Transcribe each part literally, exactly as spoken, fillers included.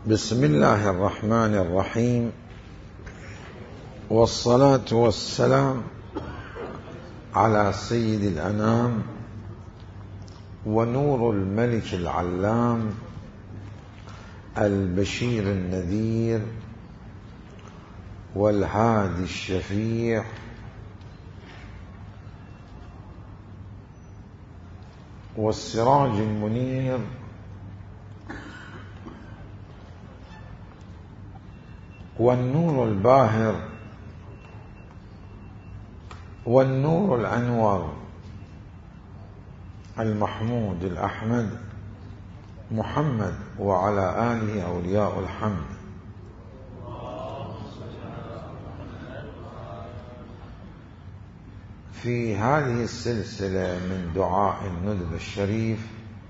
بسم الله الرحمن الرحيم، والصلاة والسلام على سيد الأنام ونور الملك العلام البشير النذير والهادي الشفيع والسراج المنير والنور الباهر والنور الأنور المحمود الأحمد محمد وعلى آله أولياء الحمد. في هذه السلسلة من دعاء الندب الشريف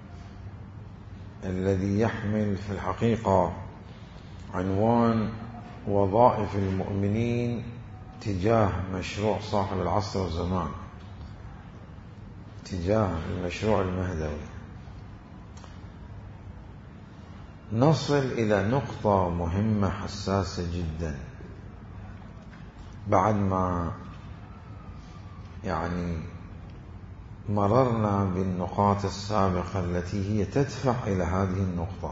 الذي يحمل في الحقيقة عنوان وظائف المؤمنين تجاه مشروع صاحب العصر والزمان، تجاه المشروع المهدوي، نصل إلى نقطة مهمة حساسة جدا بعد ما يعني مررنا بالنقاط السابقة التي هي تدفع إلى هذه النقطة.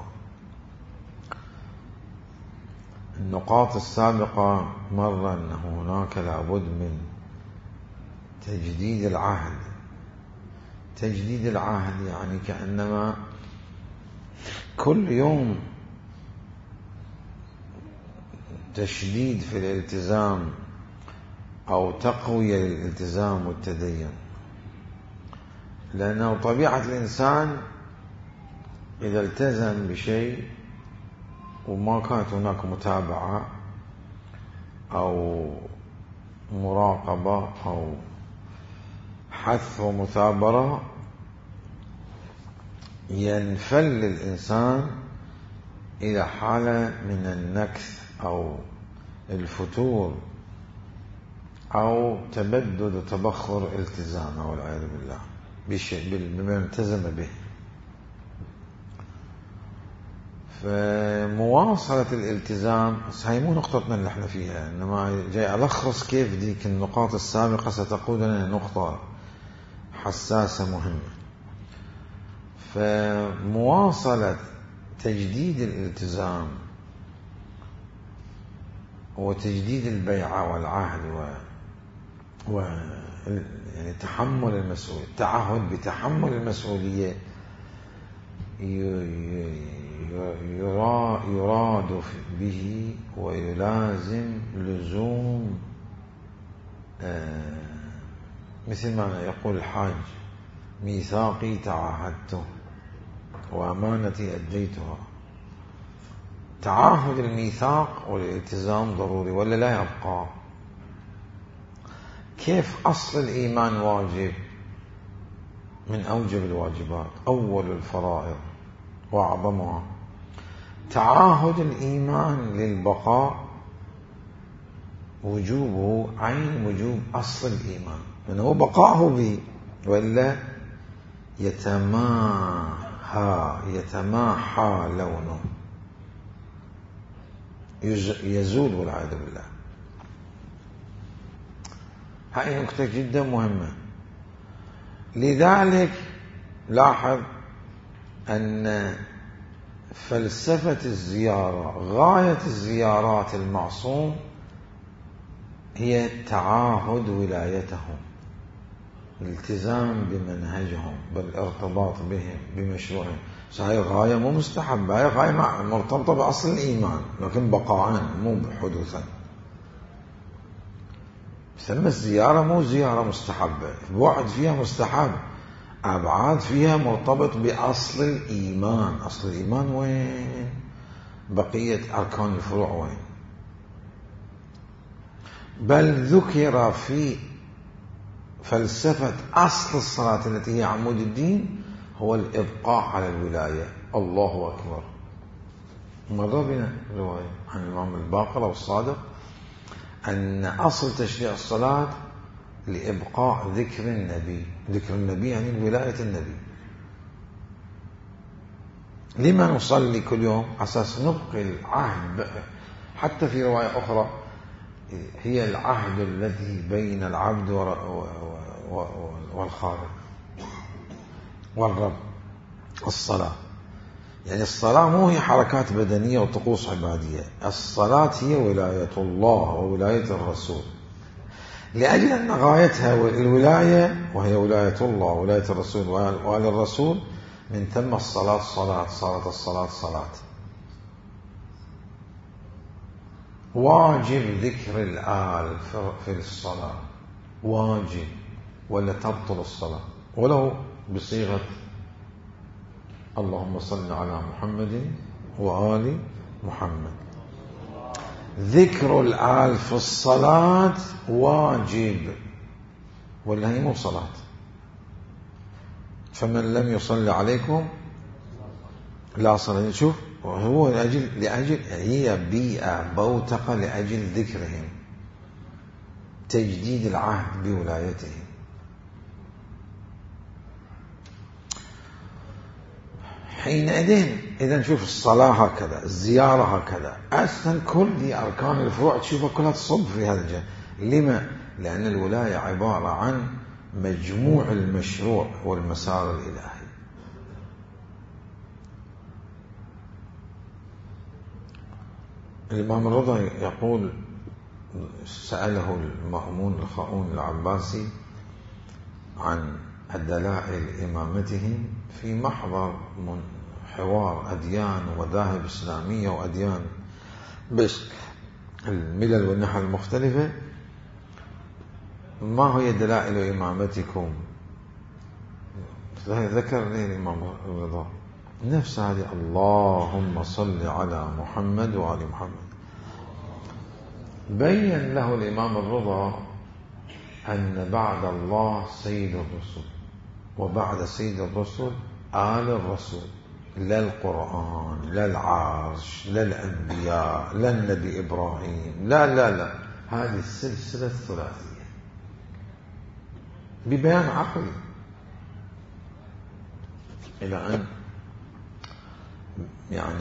النقاط السابقة مر أن هناك لابد من تجديد العهد. تجديد العهد يعني كأنما كل يوم تشديد في الالتزام أو تقوية للالتزام والتدين، لأنه طبيعة الإنسان إذا التزم بشيء وما كانت هناك متابعة أو مراقبة أو حث ومثابرة ينفل الإنسان إلى حالة من النكث أو الفتور أو تبدد وتبخر التزام والعياذ بالله بشيء بما التزم به. فمواصلة الالتزام هاي مو نقطتنا اللي احنا فيها، إنما جاي ألخص كيف ديك النقاط السابقة ستقودنا نقطة حساسة مهمة. فمواصلة تجديد الالتزام وتجديد البيعة والعهد و, و... يعني تحمل المسؤولية، التعهد بتحمل المسؤولية يراد به ويلازم لزوم مثل ما يقول الحاج: ميثاقي تعاهدته وأمانتي أديتها. تعاهد الميثاق والالتزام ضروري ولا لا يبقى؟ كيف أصل الإيمان واجب من أوجب الواجبات، أول الفرائض وأعظمها. تعاهد الإيمان للبقاء وجوبه عين وجوب أصل الإيمان، من هو بقاءه به وإلا يتماهى يتماحى لونه، يزول والعياذ بالله. هاي نقطة جدا مهمة. لذلك لاحظ أن فلسفة الزيارة، غاية الزيارات المعصوم هي تعاهد ولايتهم، الالتزام بمنهجهم، بالارتباط بهم، بمشروعهم. هاي غاية مو مستحبة، هاي غاية مرتبطة بأصل الإيمان، لكن بقاءً مو بحدوثاً. ثم الزيارة مو زيارة مستحبة، بعد فيها مستحب، أبعاد فيها مرتبط بأصل الإيمان. أصل الإيمان وين؟ بقية أركان الفروع وين؟ بل ذكر في فلسفة أصل الصلاة التي هي عمود الدين هو الإبقاء على الولاية. الله أكبر. مر بنا رواية عن الإمام الباقر والصادق أن أصل تشريع الصلاة لإبقاء ذكر النبي. ذكر النبي يعني ولاية النبي. لما نصلي كل يوم؟ أساس نبقي العهد. حتى في رواية أخرى هي العهد الذي بين العبد والخالق والرب. الصلاة يعني الصلاة مو هي حركات بدنية وطقوس عبادية، الصلاة هي ولاية الله وولاية الرسول، لأجل أن غايتها الولاية، وهي ولاية الله وولاية الرسول وآل الرسول. من ثم الصلاة صلاة، صارت الصلاة صلاة. واجب ذكر الآل في الصلاة، واجب، ولا تبطل الصلاة ولو بصيغة اللهم صل على محمد وآل محمد. ذكر الآل في الصلاة واجب، ولا هي مو صلاة. فمن لم يصلي عليكم لا صلاة. شوف، هو لأجل, لأجل هي بيئة بوتقة لأجل ذكرهم، تجديد العهد بولايتهم. حينئذ إذا نشوف الصلاة هكذا، الزيارة هكذا، أصلا كل دي أركان الفروع تشوفها كلها تصب في هذا الجانب. لما؟ لأن الولاية عبارة عن مجموع المشروع والمسار الإلهي. الإمام الرضا يقول سأله المأمون الخاؤون العباسي عن الدلائل إمامتهم في محضر من حوار أديان ومذاهب إسلامية وأديان بس الملل والنحل المختلفة، ما هي دلائل إمامتكم؟ ذكر لي الإمام الرضا نفس هذه، اللهم صل على محمد وآل محمد. بين له الإمام الرضا أن بعد الله سيد الرسل، وبعد سيد الرسل آل الرسول، لا القرآن، لا العرش، لا الأنبياء، لا النبي إبراهيم، لا لا لا، هذه السلسلة الثلاثية ببيان عقلي، إلى أن يعني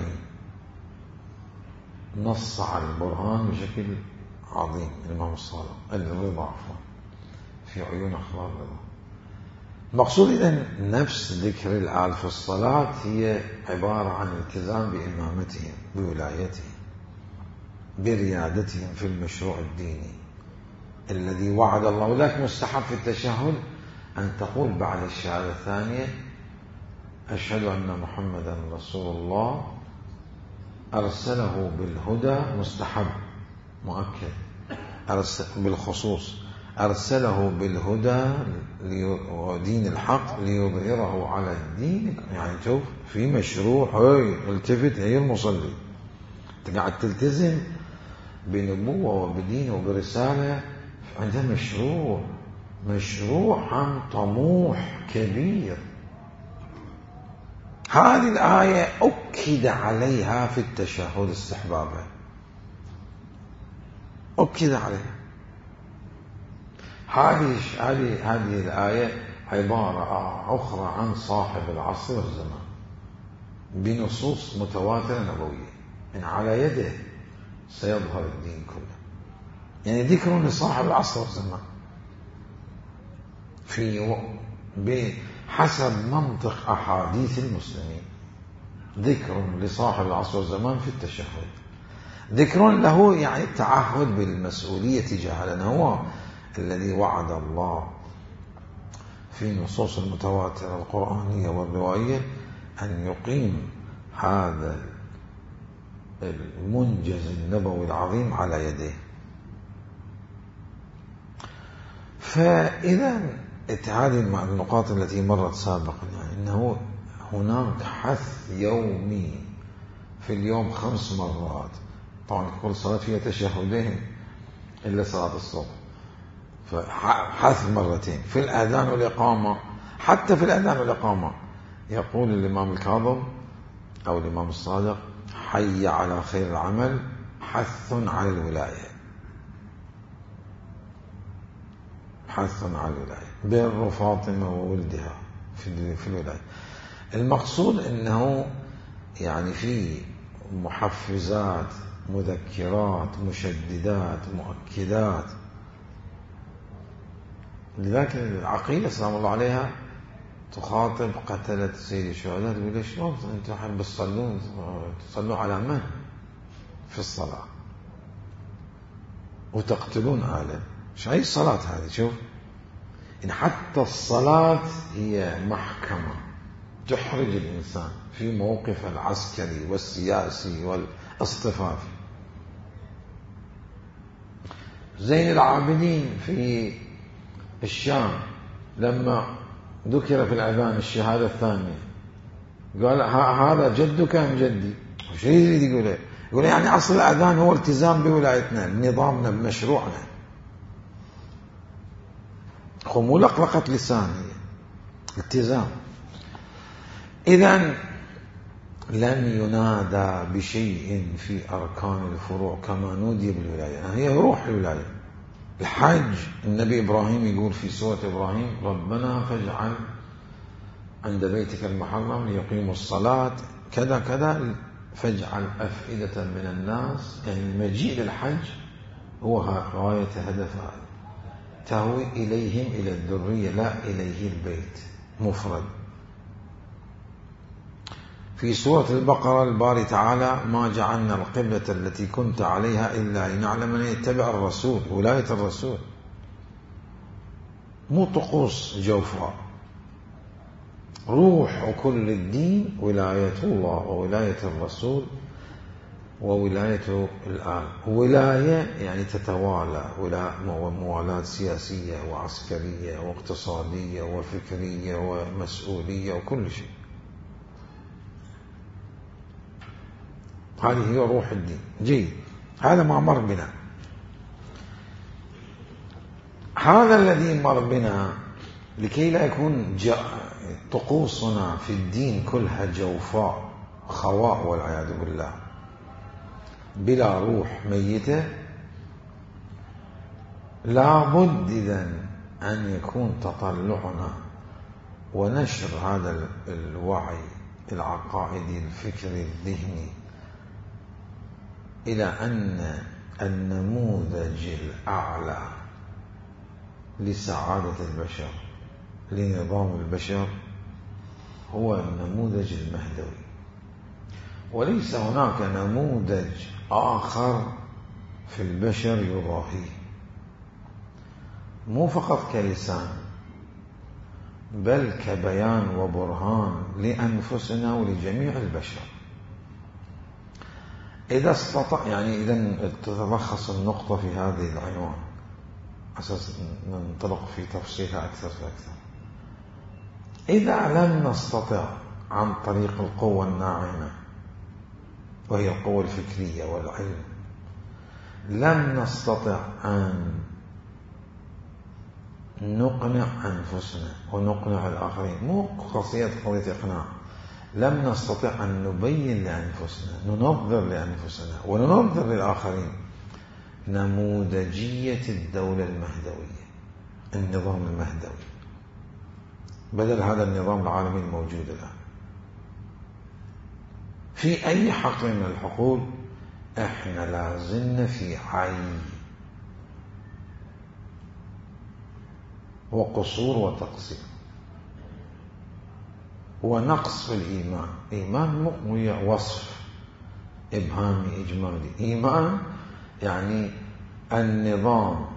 نص على البرهان بشكل عظيم الإمام الصادق الرضا عفوا في عيون أخبار الرضا. المقصود إذن نفس ذكر الآل في الصلاة هي عبارة عن التزام بإمامتهم، بولايتهم، بريادتهم في المشروع الديني الذي وعد الله. ولكن مستحب في التشهد أن تقول بعد الشهادة الثانية أشهد أن محمدا رسول الله أرسله بالهدى، مستحب مؤكد بالخصوص، أرسله بالهدى ودين الحق ليظهره على الدين. يعني شوف في مشروع، هاي التفت، هي المصلي قاعد تلتزم بنبوة وبدين وبرسالة، عندها مشروع، مشروع عن طموح كبير. هذه الآية أكد عليها في التشهد استحبابا، أكد عليها. هذه هذه هذه الآية عبارة أخرى عن صاحب العصر والزمان بنصوص متواترة نبوية، من على يده سيظهر الدين كله. يعني ذكر لصاحب العصر والزمان في بحسب منطق أحاديث المسلمين، ذكر لصاحب العصر والزمان في التشهد، ذكر له يعني التعهد بالمسؤولية تجاه، لأنه هو الذي وعد الله في النصوص المتواترة القرآنية والرواية أن يقيم هذا المنجز النبوي العظيم على يديه. فإذا هذه النقاط التي مرت سابقا، يعني أنه هناك حث يومي في اليوم خمس مرات، طبعا كل صلاة فيها تشهدين إلا صلاة الصبح، فحث مرتين في الأذان والإقامة. حتى في الأذان والإقامة يقول الإمام الكاظم أو الإمام الصادق حي على خير العمل، حث على الولاية، حث على الولاية، بر فاطمة وولدها في الولاية. المقصود أنه يعني في محفزات، مذكرات، مشددات، مؤكدات. لذلك العقيدة سلام الله عليها تخاطب قتلة سيد الشهداء، تقول ليش شلون انتم الحين بتصلون تصلوا على من في الصلاة وتقتلون آله؟ ايش هي الصلاة هذه؟ شوف، إن حتى الصلاة هي محكمة تحرج الإنسان في موقف العسكري والسياسي والاصطفافي. زين العابدين في الشام لما ذكر في الأذان الشهادة الثانية قال هذا جدك أم جدي؟ وش يريد يقول؟ يقول يعني أصل الأذان هو التزام بولايتنا، بنظامنا، بمشروعنا. خو مو لقلقة لسان، هي التزام. إذن لم ينادى بشيء في أركان الفروع كما نودي بالولاية، هي روح الولاية. الحج، النبي إبراهيم يقول في سورة إبراهيم ربنا فاجعل عند بيتك المحرم ليقيموا الصلاة كذا كذا، فاجعل أفئدة من الناس، يعني المجيء للحج هو غاية هدفها، تهوي إليهم إلى الذرية لا إليه البيت مفرد. في سورة البقرة الباري تعالى ما جعلنا القبلة التي كنت عليها إلا لنعلم من يتبع الرسول، ولاية الرسول مو طقوس جوفاء. روح كل الدين ولاية الله وولاية الرسول وولاية الآل. ولاية يعني تتوالى، موالاة سياسية وعسكرية واقتصادية وفكرية ومسؤولية وكل شيء. هذه هي روح الدين. جيد، هذا ما مر بنا. هذا الذي مر بنا لكي لا يكون طقوسنا في الدين كلها جوفاء خواء والعياذ بالله بلا روح ميتة، لابد إذن أن يكون تطلعنا ونشر هذا الوعي العقائدي الفكري الذهني إلى أن النموذج الأعلى لسعادة البشر، لنظام البشر، هو النموذج المهدوي، وليس هناك نموذج آخر في البشر يضاهيه، مو فقط كلسان بل كبيان وبرهان لأنفسنا ولجميع البشر. إذا استطاع، يعني إذا تتلخص النقطة في هذه العنوان أساس ننطلق في تفصيلها أكثر فأكثر. إذا لم نستطع عن طريق القوة الناعمة وهي القوة الفكرية والعلم، لم نستطع أن نقنع أنفسنا ونقنع الآخرين، مو قضية قضية إقناع، لم نستطع أن نبين لأنفسنا، ننظر لأنفسنا وننظر للآخرين نموذجية الدولة المهدوية، النظام المهدوي، بدل هذا النظام العالمي الموجود الآن في أي حقل من الحقول. احنا لازلنا في عي وقصور وتقصير ونقص في الإيمان. إيمان مو وصف إبهامي إجمالي، إيمان يعني النظام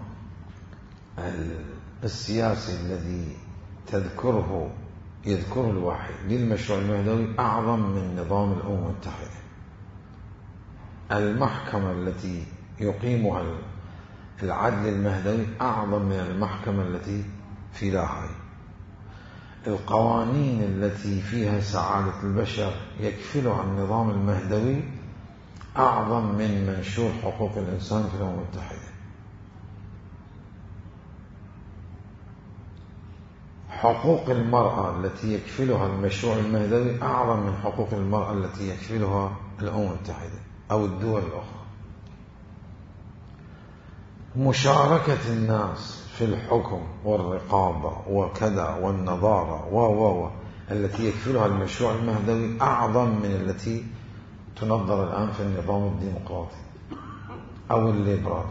السياسي الذي تذكره يذكره الوحي للمشروع المهدوي أعظم من نظام الأمم المتحدة. المحكمة التي يقيمها العدل المهدوي أعظم من المحكمة التي في لاهاي. القوانين التي فيها سعادة البشر يكفلها النظام المهدوي أعظم من منشور حقوق الإنسان في الأمم المتحدة. حقوق المرأة التي يكفلها المشروع المهدوي أعظم من حقوق المرأة التي يكفلها الأمم المتحدة أو الدول الأخرى. مشاركة الناس في الحكم والرقابة وكذا والنظارة و و و التي يكفلها المشروع المهدوي أعظم من التي تنظر الآن في النظام الديمقراطي أو الليبرالي.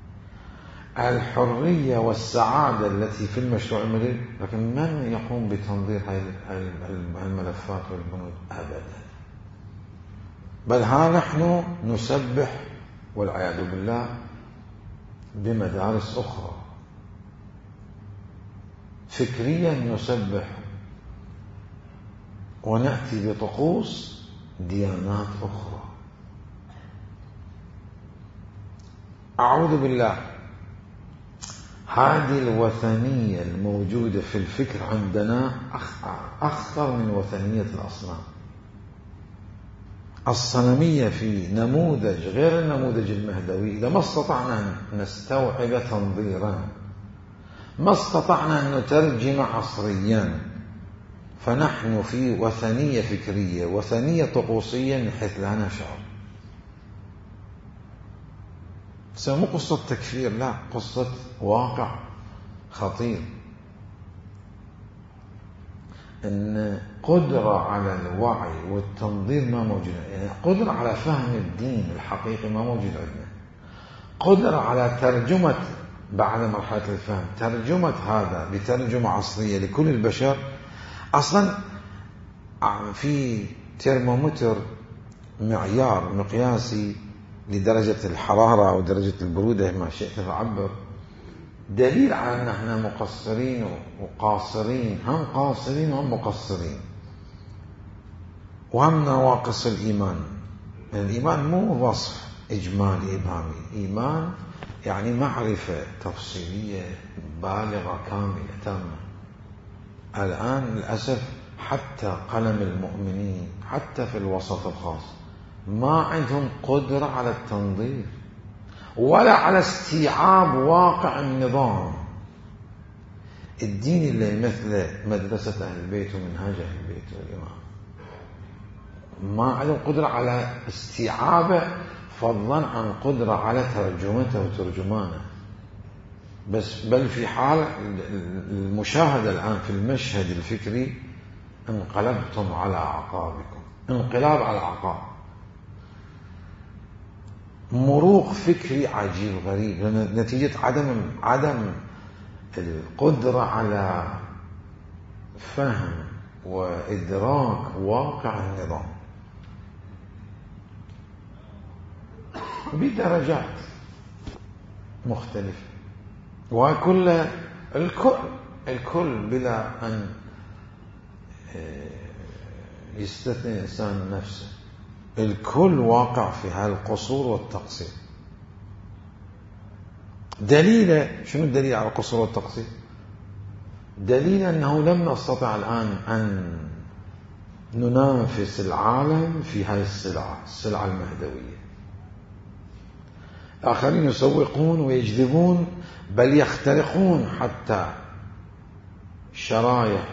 الحرية والسعادة التي في المشروع المدني، لكن من يقوم بتنظير هذه الملفات والبنود؟ أبدا. بل ها نحن نسبح والعياذ بالله بمدارس أخرى، فكريا نسبح ونأتي بطقوس ديانات أخرى. أعوذ بالله. هذه الوثنية الموجودة في الفكر عندنا أخطر من وثنية الأصنام. الصنمية في نموذج غير النموذج المهدوي، إذا ما استطعنا أن نستوعب تنظيرا، ما استطعنا أن نترجم عصريا، فنحن في وثنية فكرية، وثنية طقوسية من حيث لا نشعر. مو قصة تكفير، لا، قصة واقع خطير. أن قدرة على الوعي والتنظير ما موجودة، يعني قدرة على فهم الدين الحقيقي ما موجود عندنا. قدرة على ترجمة بعد مرحلة الفهم، ترجمة هذا بترجمة عصرية لكل البشر. أصلا في ترمومتر، معيار مقياسي لدرجة الحرارة أو درجة البرودة ما شئت تعبر، دليل على أن احنا مقصرين وقاصرين، هم قاصرين وهم مقصرين، وهم نواقص الإيمان. الإيمان مو وصف إجمالي إبهامي، إيمان يعني معرفة تفصيلية بالغة كاملة تامة. الآن للأسف حتى قلم المؤمنين حتى في الوسط الخاص ما عندهم قدرة على التنظير ولا على استيعاب واقع النظام. الدين اللي يمثل مدرسة أهل البيت ومنهاج أهل البيت والإمام ما عندهم قدرة على استيعابه، فضلا عن قدرة على ترجمته وترجمانه. بس بل في حال المشاهدة الآن في المشهد الفكري انقلبتم على أعقابكم، انقلاب على أعقاب، مروق فكري عجيب غريب نتيجة عدم عدم القدرة على فهم وإدراك واقع النظام بدرجات مختلفة. وكل الكل الكل بلا أن يستثني إنسان نفسه، الكل واقع في هالقصور والتقصير. دليل شنو الدليل على القصور والتقصير؟ دليل أنه لم نستطع الآن أن ننافس العالم في هذه السلعة، السلعة المهدوية. آخرين يسوقون ويجذبون بل يخترقون حتى شرايح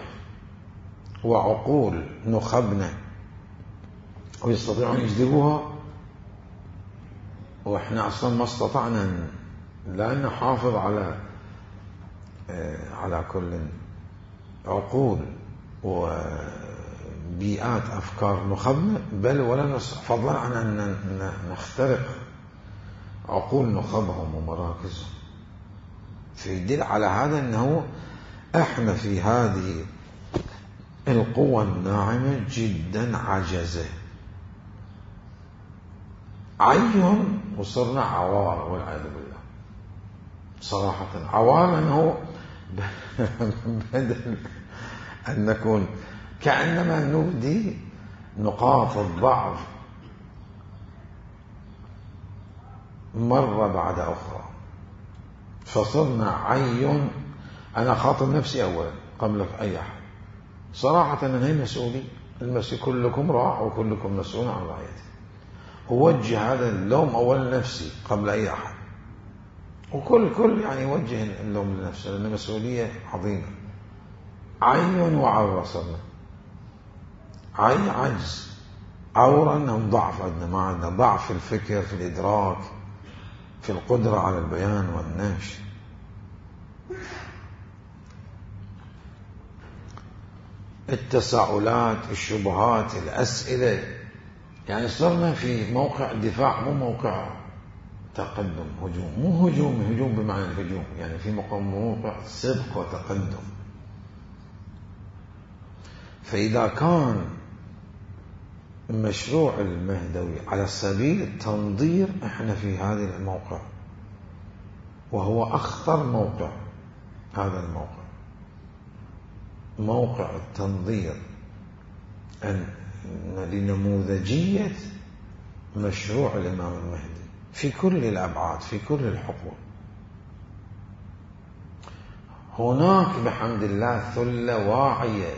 وعقول نخبنا ويستطيعون يجذبوها، وإحنا أصلا ما استطعنا لا نحافظ على على كل عقول وبيئات أفكار نخبنا، بل ولا فضلا عن أن نخترق عقول نخبهم ومراكزهم. فيدل على هذا أنه إحنا في هذه القوة الناعمة جدا عجزة عيهم، وصرنا عوار والعياذ بالله. صراحة عوار أنه بدل أن نكون كأنما نبدي نقاط الضعف مرة بعد أخرى، فصرنا عين. أنا خاطب نفسي أولا قبل أي أحد. صراحة أنا هي مسؤولي، المسؤول كلكم راع وكلكم مسؤول عن رعيته. أوجه هذا اللوم أولا نفسي قبل أي أحد، وكل كل يعني يوجه اللوم لنفسه، لأن مسؤولية عظيمة. عين وعورة صرنا، عين عجز، عورة أنهم ضعف عندنا، ما عندنا ضعف في الفكر، في الإدراك، في القدرة على البيان والنشر. التساؤلات، الشبهات، الأسئلة. يعني صرنا في موقع دفاع، مو موقع تقدم هجوم. مو هجوم هجوم بمعنى الهجوم، يعني في موقع صدق وتقدم. فإذا كان مشروع المهدوي على سبيل التنظير، احنا في هذا الموقع، وهو أخطر موقع. هذا الموقع موقع التنظير لنموذجية مشروع الإمام المهدي في كل الأبعاد، في كل الحقول. هناك بحمد الله ثلة واعية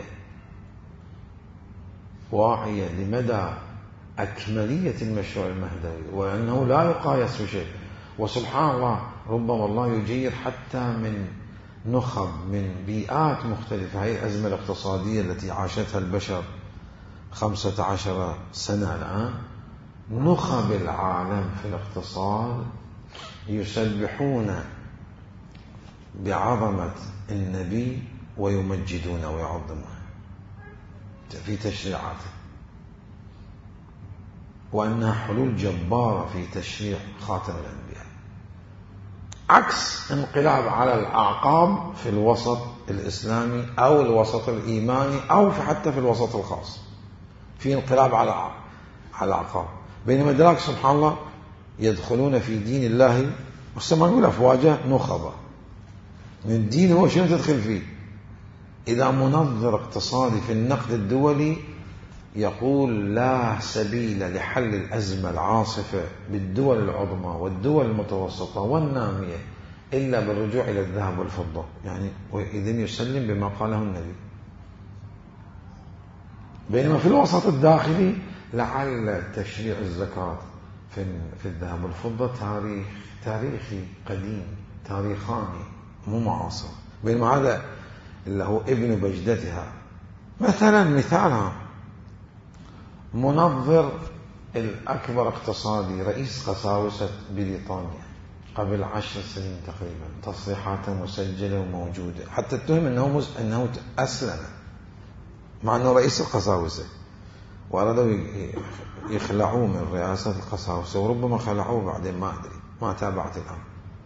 واعية لمدى أكملية المشروع المهدوي، وأنه لا يقايس بشيء. وسبحان الله، ربما الله يجير حتى من نخب من بيئات مختلفة. هذه الأزمة الاقتصادية التي عاشتها البشر خمسة عشر سنة الآن، نخب العالم في الاقتصاد يسبحون بعظمة النبي ويمجدون ويعظمون في تشريعاته، وأنها حلول جبارة في تشريع خاتم الأنبياء، عكس انقلاب على الأعقاب في الوسط الإسلامي أو الوسط الإيماني أو حتى في الوسط الخاص. في انقلاب على على الأعقاب، بينما دراك سبحان الله يدخلون في دين الله والسماء نقول أفواجا نخبة من الدين. هو شنو تدخل فيه؟ إذا منظر اقتصادي في النقد الدولي يقول لا سبيل لحل الأزمة العاصفة بالدول العظمى والدول المتوسطة والنامية إلا بالرجوع إلى الذهب والفضة، يعني وإذن يسلم بما قاله النبي. بينما في الوسط الداخلي لعل تشريع الزكاة في في الذهب والفضة تاريخ تاريخي قديم، تاريخاني مو معاصر. بينما هذا اللي هو ابن بجدتها. مثلا مثالها منظر الأكبر اقتصادي رئيس قساوسة بريطانيا قبل عشر سنين تقريبا، تصريحاته مسجلة وموجودة، حتى اتهم أنه, أنه أسلم مع أنه رئيس القساوسة، وأرادوا يخلعوه من رئاسة القساوسة، وربما خلعوه بعدين ما أدري، ما تابعت الأمر.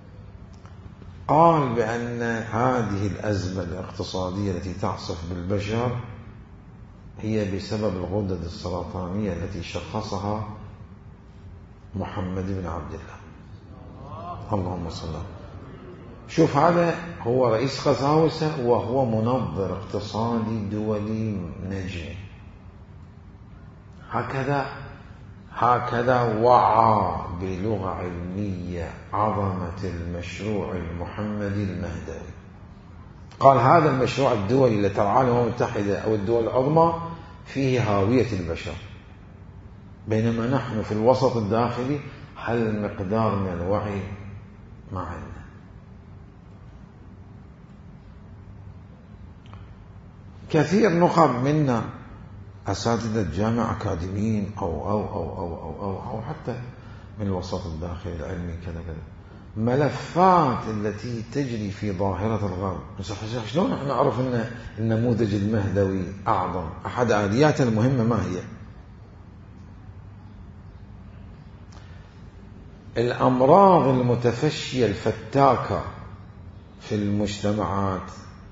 قال بأن هذه الأزمة الاقتصادية التي تعصف بالبشر هي بسبب الغدد السرطانية التي شخصها محمد بن عبد الله. اللهم صل على. شوف، هذا هو رئيس قساوسة وهو منظر اقتصادي دولي نجم. هكذا هكذا وعى بلغة علمية عظمة المشروع المحمدي المهدوي. قال هذا المشروع الدولي اللي ترعاه الأمم المتحدة أو الدول العظمى فيه هاوية البشر، بينما نحن في الوسط الداخلي هل مقدار من الوعي ما عندنا. كثير نخب منا أساتذة جامعة أكاديميين أو أو أو أو أو أو, أو حتى من الوسط الداخلي العلمي كذا كذا، ملفات التي تجري في ظاهرة الغرب. شلون نحن نعرف أن النموذج المهدوي أعظم؟ أحد آلياته المهمة ما هي؟ الأمراض المتفشية الفتاكة في المجتمعات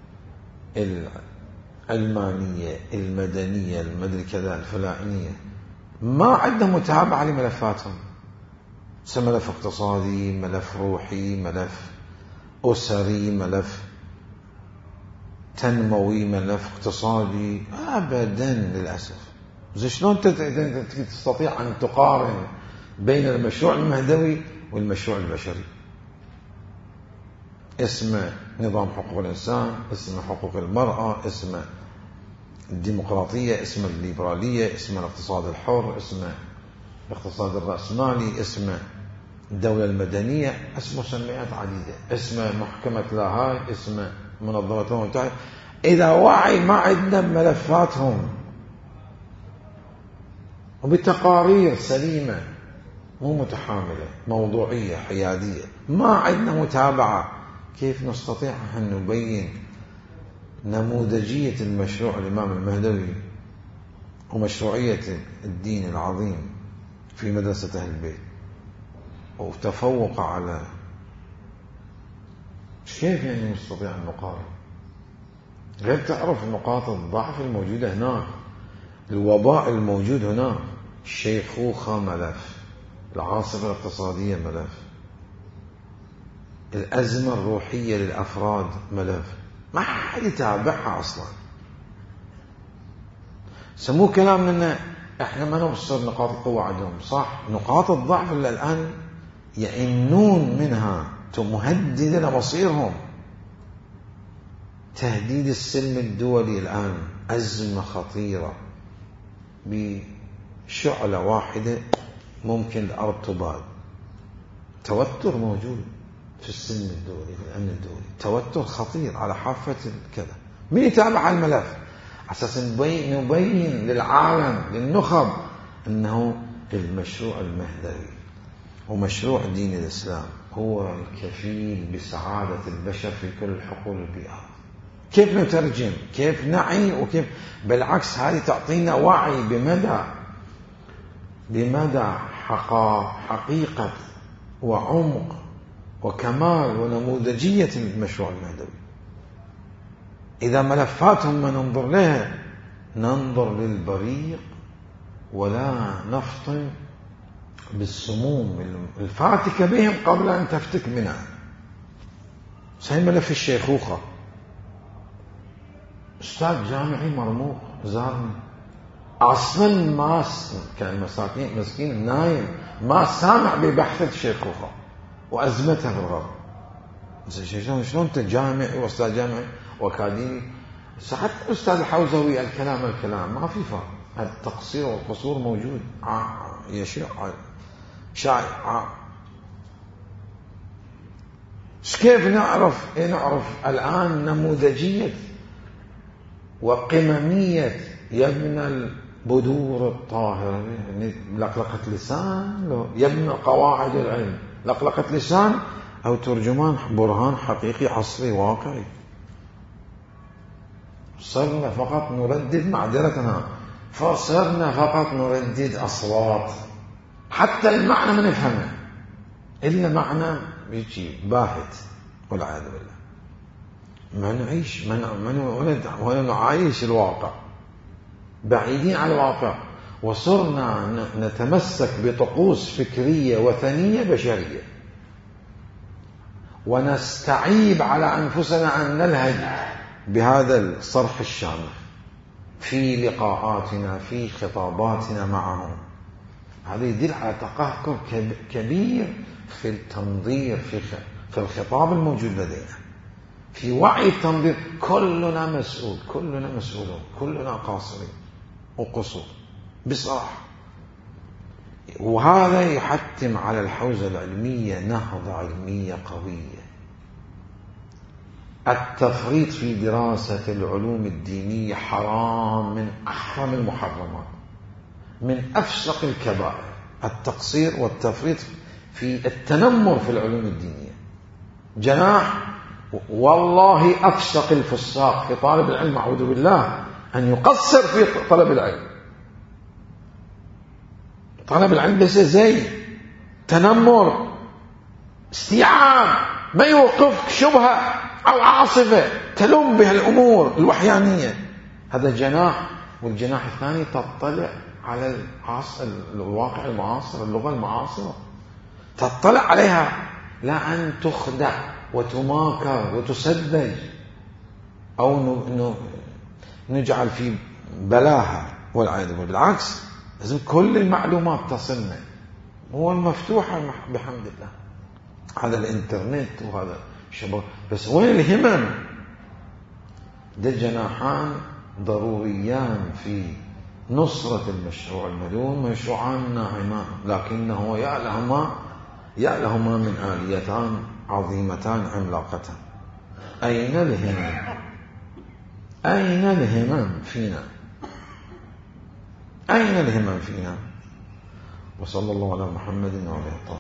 العلمانية المدنية المدري كذا الفلانية، ما عندنا متابعة لملفاتهم. ملف اقتصادي، ملف روحي، ملف أسري، ملف تنموي، ملف اقتصادي، أبدا للأسف. زي شلون تستطيع أن تقارن بين المشروع المهدوي والمشروع البشري؟ اسمه نظام حقوق الإنسان، اسمه حقوق المرأة، اسمه الديمقراطية، اسمه الليبرالية، اسمه الاقتصاد الحر، اسمه الاقتصاد الرأسمالي، اسمه الدولة المدنية، اسمه مسميات عديدة، اسمه محكمة لاهاي، اسمه منظمة الأمم المتحدة. إذا وعي ما عندنا ملفاتهم وبتقارير سليمة مو متحاملة موضوعية حيادية، ما عندنا متابعة، كيف نستطيع أن نبين نموذجية المشروع الإمام المهدوي ومشروعية الدين العظيم في مدرسة أهل البيت، وتفوق على، كيف يعني نستطيع أن نقارن؟ غير تعرف نقاط الضعف الموجودة هناك، الوباء الموجود هناك، الشيخوخة ملف، العاصفة الاقتصادية ملف، الأزمة الروحية للأفراد ملف، ما حد يتابعها أصلا. سموه كلام لنا احنا ما نبصر نقاط القوة عندهم، صح، نقاط الضعف اللي الآن يئنون منها مهددة لمصيرهم. تهديد السلم الدولي الآن أزمة خطيرة، بشعلة واحدة ممكن الأرض تباد. توتر موجود في السلم الدولي، في الأمن الدولي، توتر خطير على حافة كذا. مين يتابع الملف أساس نبين, نبين للعالم للنخب أنه المشروع المهدوي ومشروع دين الإسلام هو الكفيل بسعادة البشر في كل حقول البيئات. كيف نترجم، كيف نعي، وكيف بالعكس هذه تعطينا وعي بمدى بمدى حقيقة وعمق وكمال ونموذجية المشروع المهدوي. إذا ملفاتهم ما ننظر لها، ننظر للبريق ولا نفطن بالسموم الفاتكة بهم قبل أن تفتك منها. صحيح ملف الشيخوخة، أستاذ جامعي مرموق زارني، أصلا ما كان مساكين مسكين نايم ما سامع ببحث الشيخوخة وأزمتها في الغرب. شلون شلون أنت جامعي وأستاذ جامعي وأكاديمي، حتى أستاذ الحوزوي الكلام الكلام ما في فرق. التقصير والقصور موجود، يشيع شائع. كيف نعرف نعرف الآن نموذجية وقممية يبنى البذور الطاهرة، لقلقة لسان، يبنى قواعد العلم، لقلقة لسان أو ترجمان برهان حقيقي عصري واقعي. صرنا فقط نردد معذرتنا، فصرنا فقط نردد أصوات، حتى المعنى ما نفهمه إلا معنى يجي باهت والعياذ بالله. ما نعيش ولا نعايش الواقع، بعيدين عن الواقع، وصرنا نتمسك بطقوس فكرية وثنية بشرية، ونستعيب على أنفسنا أن نلهج بهذا الصرح الشامخ في لقاءاتنا في خطاباتنا معهم. هذا يدل على تقهقر كبير في التنظير في الخطاب الموجود لدينا، في وعي التنظير. كلنا مسؤول، كلنا مسؤولون، كلنا قاصرين وقصور بصراحة. وهذا يحتم على الحوزة العلمية نهضة علمية قوية. التفريط في دراسة العلوم الدينية حرام، من أحرم المحرمات، من أفسق الكبائر. التقصير والتفريط في التنمر في العلوم الدينية جناح، والله أفسق الفساق في طالب العلم أعوذ بالله أن يقصر في طلب العلم. طلب العلم ليس زي تنمر، استيعاب، ما يوقفك شبهة أو عاصفة تلم بها الأمور الوحيانية. هذا جناح. والجناح الثاني تطلع على الواقع المعاصر، اللغة المعاصرة، تطلع عليها، لا أن تخدع وتماكر وتسذج أو نجعل في بلاها والعياذ بالله. بالعكس، لازم كل المعلومات تصلنا، هو المفتوحة بحمد الله. هذا الإنترنت وهذا شبه، بس وين الهمم؟ ده جناحان ضروريان في نصرة المشروع المدون، مشروعان ناعمان، لكنه يألهما يألهما من آليتان عظيمتان عملاقتان. أين الهمم؟ أين الهمم فينا؟ أين الهمم فينا؟ وصلى الله على محمد وعلى آله.